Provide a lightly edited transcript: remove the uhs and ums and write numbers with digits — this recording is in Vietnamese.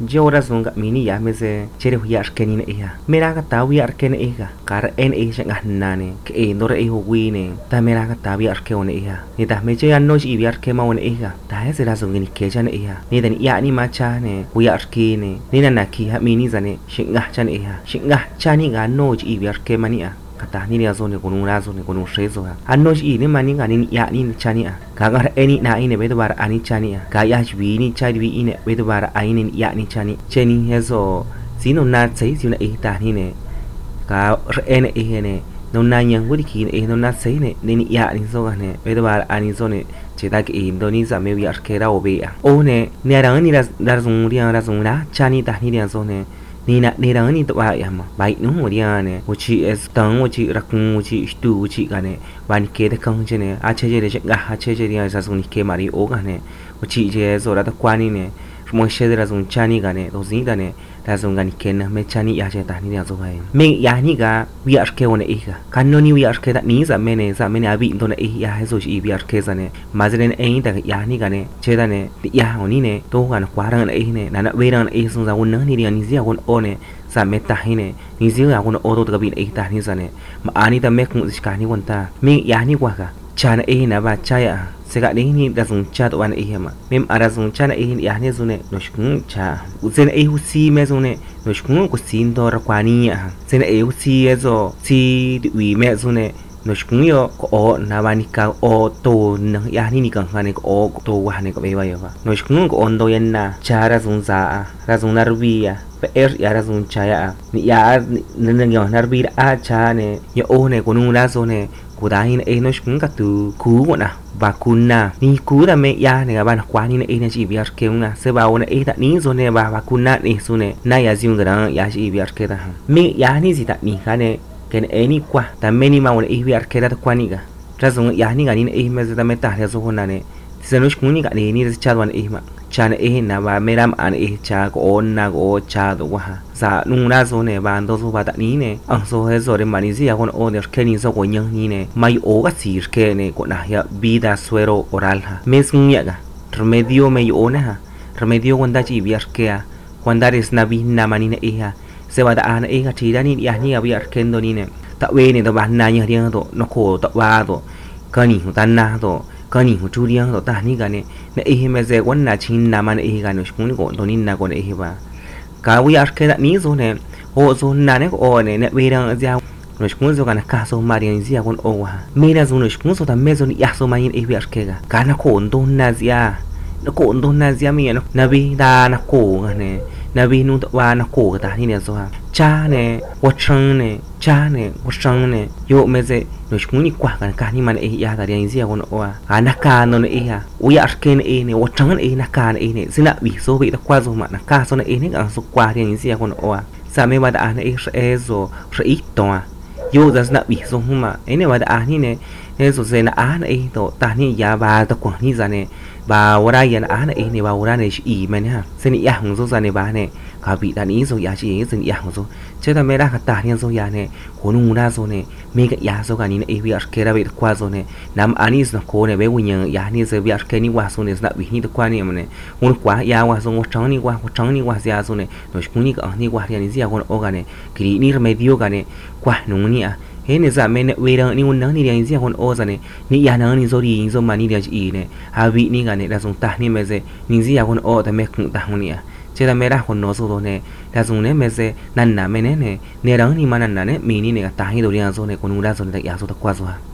yo razon ga mini ya meze chere hu ya shkeni ne ya mera ga ta wi arkene ega kar en e sha nane ke e ndore e hu wi ne ta mera ga ta wi arke one ya ni ta me che ya no ji wi arke ma one ega ta he se razon ni ke chan e ya ni dan ya ni ma cha ne wi arke ne ni na ki ha mini zane shinga chan e ya shinga chani ga no ji wi arke mani a kata ni ya zone kunu ra zone kunu shezo ya anno ji ni mani ga ni ya ni chani a ka gar eni na ine be bar ani chani a ka ya ji ni cha wi ine be bar aine ya ni chani cheni hezo sino na sei sino e ta ni ne ka ene e ne no na nyang wudi ki e no na sei ne ni ya ni so ga ne be bar ani zone che da ki indonesia me wi arkera o be a o ne ne ra ni ra zung ri ra zung na chani ta ni ya zone ni na ni ra ni to ba ya ma bai nu mo dia ne wo chi es tang wo chi rakung wo chi stu wo chi ga ne ban ke de kang che ne a che je de ga ha che je dia sa sung ni ke mari o ga ne wo chi je zo ra ta kwa ni ne mo she de ra zung chani ga ne do zin da ne ra zung ga ni ke na me chani ya che ta ni ya zo ba me ya ni ga wi ar ke wo ne e ga kan no ni wi ar ke da ni za me ne abi do ne e ya he zo chi wi ar ke za ne ma je ne e da ya ni ga ne che da ne ya ho ni ne to ga na kwa ra ne e ne na we ra e sung za won na ni ni zia won o ne sa me ta hi ne ni zia ga won o do ga bi e ta ni za ne ma ani da me ku ka ni won ta me ya ni kwa ga cha na e na ba cha ya se ga ni da zung cha to wan e ma mem ara zung cha na e ya ne zu ne no shkun cha u zen e hu si me zu ne no shkun ku sin do ra kwa ni ya se ne e hu si e zo si wi me zu ne no shkun yo ko o na ba ni ka o to na ya ni kan ha ne ko o to wa ne ko be ba yo ba no shkun ko on do yen na cha ra zung za ra zung nar wi ya ya ra zung cha ya ni ya ne yo nar wi a cha ne yo o ne ko nu la zo ne ku da hin e no shkun ka tu ku ko na vacuna ni ku da me ya ne ba na kwa ni ne e ne ji bi ar ke una se ba ona e da ni zo ne ba vacuna ni su ne na ya ji un ga ya ji bi ar ke da me ya ni ji da ni ka ne ken e ni kwa ta me ni ma ona e bi ar ke da kwa ni ga ra zo ya ni ga ni e me da me ta ya zo hona ne se no shkun ni ga ni cha wan e ma cha ne e na ba me ram an e cha ko on na go cha do wa sa nu na zo ne ba ndo zo ba da ni ne ang so he zo re ma ni ji ya kon o ne ke ni zo ko nyang ni ne mai o ga si ke ne ko na ya vida suero oral ha mes ya ga remedio me yo na ha remedio wanda ji bi ar ke a wanda res na bi na ma ni ne e ha se ba da an e ga ti da ni ya ni ga bi ar ken do ni ne ta we ne do ba na nya ri do no ko to wa do ka ni hu tan na do ka ni hu chu riang do ta ni ga ne ne e me ze wan na chin na man e ga no shkun ko do ni na ko ne e ba ka wi ar ke da ni zo ne ho zo na ne ko o ne ne we rang ja no shkun zo ga na ka so ma ri zia kon o wa me na zo no shkun so ta me zo ni ya so ma yin e wi ar ke ga na ko do na zia no ko do na zia mi no na bi da na ko ga ne na bi nu wa na ko ga ta ni ne zo ha cha ne wo chang ne cha ne wo chang ne yo me ze no shkun ni kwa ga ka ni man e ya da ri zia kon o wa na ka no ne e ha u ya ar ke ne e ne wo chang e na ka ne e ne sina bi so bi da kwa zo ma na ka so ne e ne ga so kwa ri zia kon o wa sa me ba da ne e zo ri to yo da na bi so huma e ne ba da ni ne e so se na a na e to ta ni ya ba da kwa ni za ne ba wara ya na a na e ne ba wara ne shi i me ne ha se ni ya hung zo za ne ba ne ka bi da ni zo ya shi se ni ya hung zo che da me da ka ta ni zo ya ne ko nu na zo ne me ga ya zo ga ni ne e bi ar ke ra be kwa zo ne nam ani na ko ne be wu nya ya ni ze bi ar ke ni wa so ne na bi ni da kwa ni me ne un kwa ya wa zo ngo chang ni wa ya zo ne no shi ni ga ni wa ya ni zia ko o ga ne ki ni remedio ga ne kwa nu ni a he ne za me ne we ra ni un na ni ya zia kon o za ne ni ya na ni zo ri zo ma ni da ji ne ha bi ni ga ne da zo ta ni me ze ni zia kon o da me ku ta hu ni a che da me ra kon no zo do ne da zo ne me ze nan na me ne ne ne ra ni ma nan na ne mi ni ne ga ta hi do ri ya zo ne ko nu da zo ne ya zo da kwa zo ha